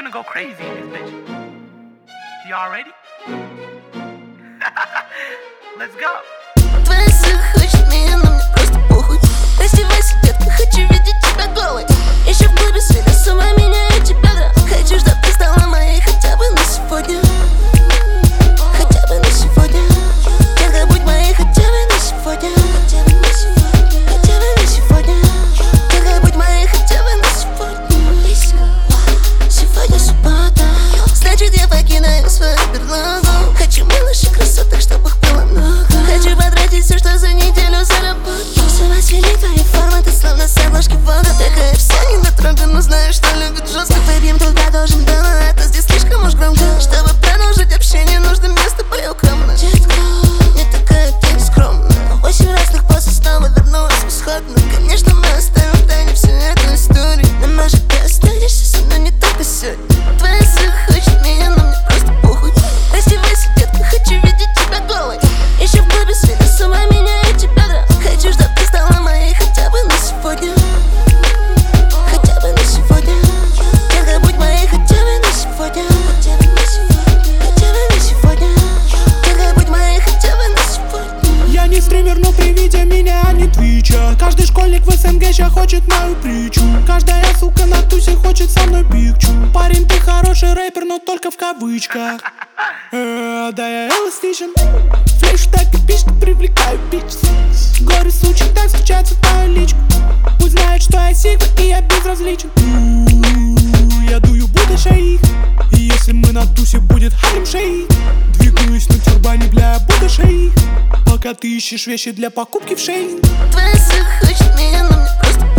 finna go crazy in this bitch. Y'all ready? Let's go. Твоя ссылка хочет меня, но мне просто похуй. Раздевайся, детка, хочу видеть тебя голой. Еще в клубе света с ума меняет тебя, да. Хочу, чтоб ты стала моей хотя бы на сегодня. Хотя бы на сегодня. Детка, будь моей хотя бы на сегодня. Хотя бы на сегодня. Хотя бы на сегодня. Детка, будь моей хотя бы на сегодня. Сегодня суббота, значит я покидаю свою берлогу. Хочу малышей красоток, чтоб их было много. Хочу потратить все, что за неделю заработал. С ума свели твои формы, ты словно с обложки вода. Такая вся недотрога, но знаешь, что любит жестко. Выпьем тут продолжим дело, это здесь слишком уж громко. Чтобы продолжить общение, нужно место поюкомно. Детка, не такая ты скромная. 8 разных после снова вернулась в исходно. Конечно, мы оставим в тайне всю эту историю. Но может ты останешься со мной не только сегодня. Твоя ссылка хочет меня, но мне просто похуй. Раздевайся, детка, хочу видеть тебя голой. Еще в клубе света с ума меняет тебя, да. Хочу, чтоб ты стала моей хотя бы на сегодня. Хотя бы на сегодня. Детка, будь моей хотя бы на сегодня. Хотя бы на сегодня. Хотя бы на сегодня. Детка, будь моей хотя бы на сегодня. Я не стример, но при виде меня не твича. Каждый школьник в СНГ ща хочет мою притчу. Каждая сука на тусе хочет со мной пикчу. Парень, ты хороший рэпер, но только в кавычках. Да я эластичен. Флеш так и пишет, привлекаю бич. Горе случай, так встречается твою личку. Пусть знает, что я сигма и я безразличен. Я дую будущее их. И если мы на тусе, будет харем шеи. Двигаюсь на тюрбане для будущее их. Пока ты ищешь вещи для покупки в шее. Твоя ссылка хочет меня, но мне просто